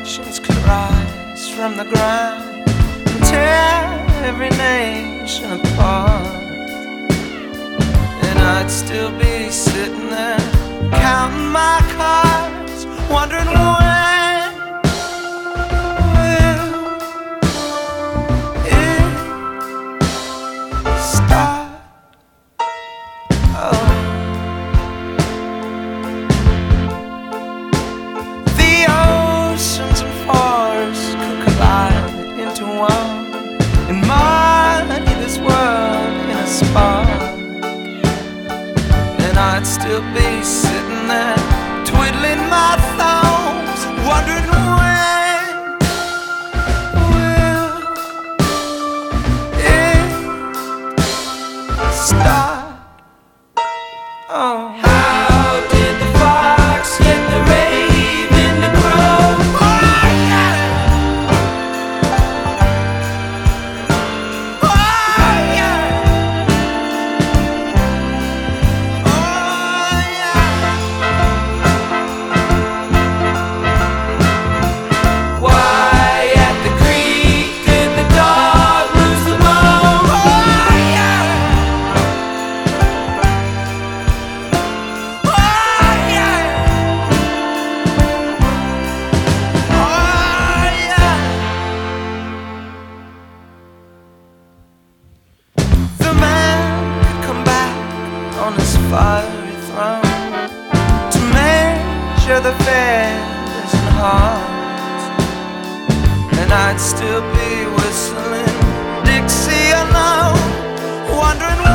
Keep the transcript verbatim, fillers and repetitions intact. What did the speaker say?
nations could rise from the ground and tear every nation apart, and I'd still be sitting there counting my cards, wondering when and muddy this world in a spark, and I'd still be sitting there twiddling my thumbs, wondering when will it start? Oh. How did the fox get the raven to crow? On his fiery throne to measure the feathers and hearts, and I'd still be whistling Dixie alone, wondering